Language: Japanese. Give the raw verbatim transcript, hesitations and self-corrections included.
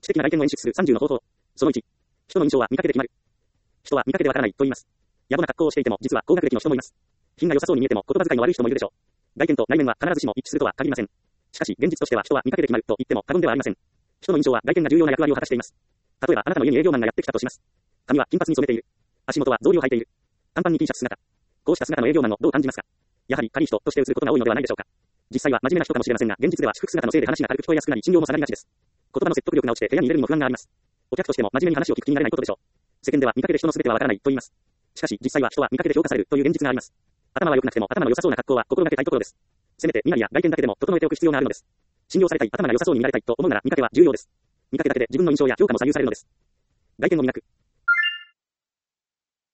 知的な外見を演出するさんじゅうの方法。そのいち。人の印象は見かけで決まる。人は見かけでわからないと言います。野暮な格好をしていても実は高学歴の人もいます。品が良さそうに見えても言葉遣いの悪い人もいるでしょう。外見と内面は必ずしも一致するとは限りません。しかし現実としては人は見かけで決まると言っても過言ではありません。人の印象は外見が重要な役割を果たしています。例えばあなたの家に営業マンがやってきたとします。髪は金髪に染めている。足元は草履を履いている。短パンに T シャツ姿。こうした姿の営業マンをどう感じますか？やはり軽い人として映ることが多いのではないでしょうか。実際は真面目な人かもしれませんが、現実では私服姿のせいで話が軽く聞こえやすくなり信用も下がりがちです。言葉の説得力が落ちて部屋に入れるにも不安があります。お客としても真面目に話を聞く気になれないことでしょう。世間では見かけで人の全てはわからないと言います。しかし実際は人は見かけで評価されるという現実があります。頭は良くなくても頭の良さそうな格好は心がけたいところです。せめて身なりや外見だけでも整えておく必要があるのです。信用されたい、頭が良さそうに見られたいと思うなら見かけは重要です。見かけだけで自分の印象や評価も左右されるのです。外見を磨く。